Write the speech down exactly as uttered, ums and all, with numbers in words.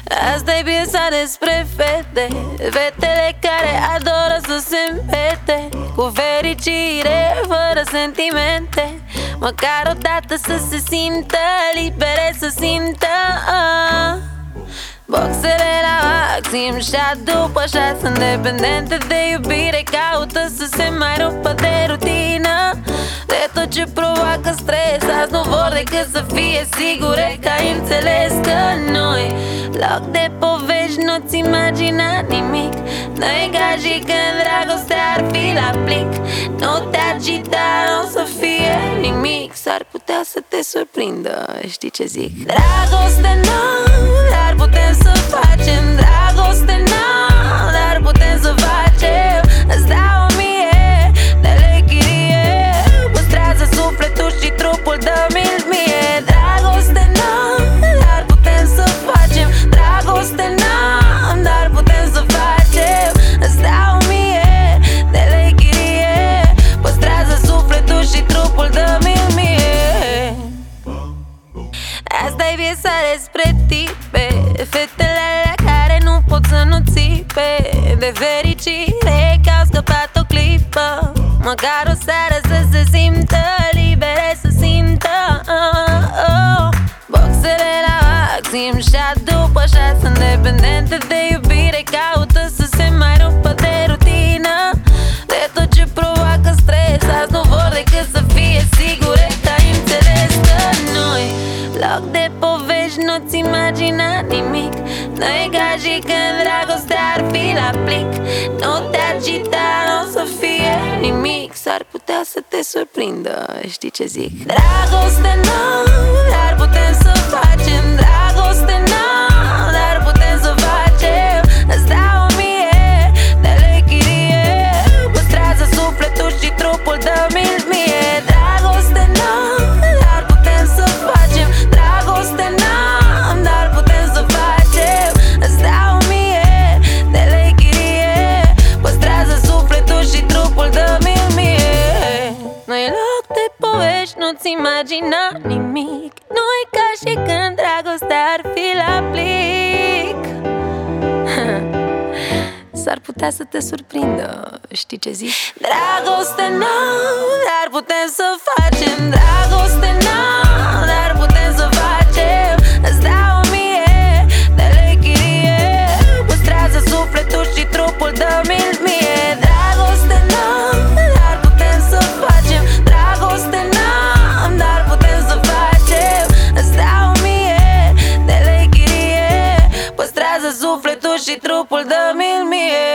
Asta-i piesa despre fete, fetele care adoră să se împete cu fericire, fără sentimente, măcar odată să se simtă libere, să simtă uh. Boxele la maxim și după așa sunt dependente de iubire, caută să se mai rupă de rutină, de tot ce provoacă stres. Azi nu vor decât să fie sigure că ai înțeles că noi loc de povești, nu-ți imagina nimic. Nu e ca și când dragostea ar fi la plic. Nu te agita, nu o să fie nimic. S-ar putea să te surprindă, știi ce zic? Dragoste nouă, dar putem să facem. Dragoste nouă, dar putem să facem. Îți dau o mie de lei chirie, păstrează sufletul și trupul, dă-mi-l mie. Dragoste nouă, dar putem să facem. Dragoste nouă, dar putem să facem. Îți dau o mie de lei chirie, păstrează sufletul și trupul, dă-mi-l mie. Asta-i piesa despre tipe, fetele alea care nu pot să nu țipe de fericire că au scăpat o clipă, măcar o seară să se simtă libere, să simtă uh, uh. Boxele la maxim și după așa sunt dependente de iubire, caută să se mai rupă de rutină, de tot ce provoacă stres. Azi nu vor decât să fie sigure că ai înțeles că noi loc de povești, nu-ți imagina nimic. Nu e ca și când dragostea ar fi la plic. Nu te agita, nu o să fie nimic. S-ar putea să te surprindă, știi ce zic? Dragoste nouă, dar putem să facem. Dragoste nouă, dar putem să facem. Îți dau o mie de lei chirie, păstrează sufletul și trupul, dă-mi-l mie. Dragoste nouă, dar putem să facem. Dragoste nouă, dar putem să facem. Îți dau o mie de lei chirie, păstrează sufletul și trupul, dă-mi-l mie. Nu-i loc de povești, nu-ți imagina nimic. Nu-i ca și când dragostea ar fi la plic. S-ar putea să te surprindă, știi ce zic? Dragoste nouă, dar putem să facem. Dragoste nouă, dar putem să facem. Îți dau o mie de lei chirie, păstrează sufletul și trupul, dă-mi-l mie. Dragoste nouă, dar putem să facem. Dragoste nouă, dar putem să facem. Îți dau o mie de lei chirie, păstrează sufletul și trupul, dă-mi-l mie.